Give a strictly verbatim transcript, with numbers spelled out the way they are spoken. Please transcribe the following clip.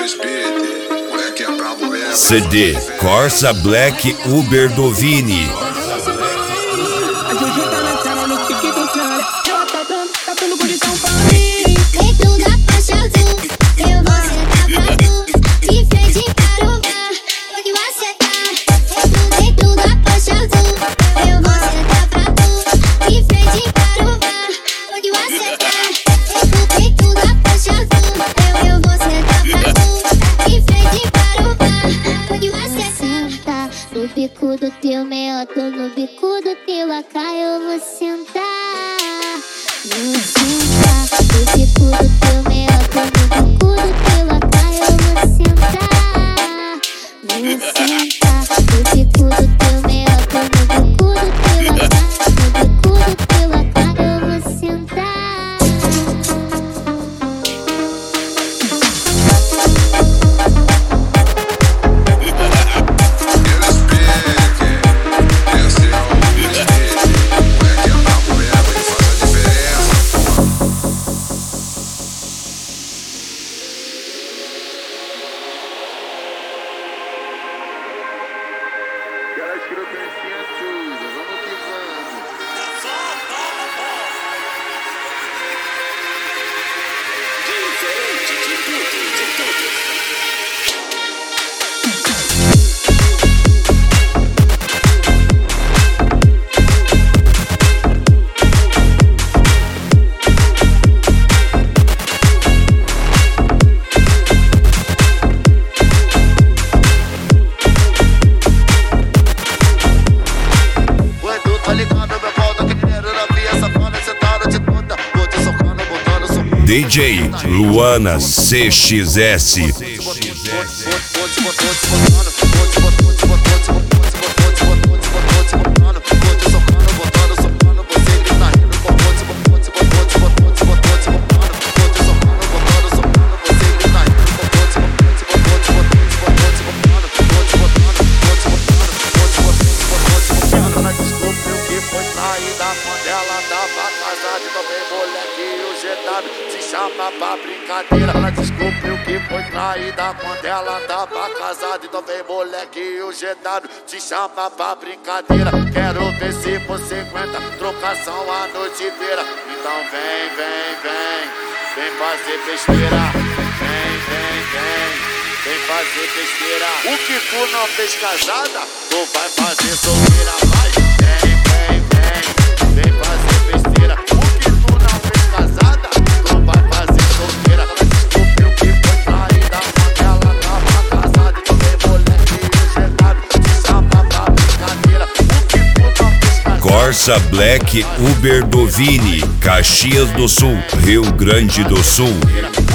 C D Corsa Black Uber Dovini. No bico do teu meiota, no bico do teu A K eu vou sentar. Vou sentar. No bico do teu meiota, no bico do teu A K eu vou sentar. Vou sentar. No bico do teu meiota, no bico do teu A K, no bico do teu A K eu vou sentar. D J Luana C X S. Se chama pra brincadeira, ela descobriu que foi traída quando ela tava casada. Então vem moleque e o G W te chama pra brincadeira. Quero ver se você aguenta trocação a noite inteira. Então vem, vem, vem, vem fazer besteira. Vem, vem, vem, vem fazer besteira. O que tu não fez casada, tu vai fazer solteira. Vai, vem, vem, vem, vem fazer besteira. O que tu não fez casada, tu vai fazer solteira. Ela descobriu que foi traída quando ela tava casada. Então vem moleque e o G W te chama pra brincadeira. O que tu não fez casada. Corsa Black Uber Dovini, Caxias do Sul, Rio Grande do Sul.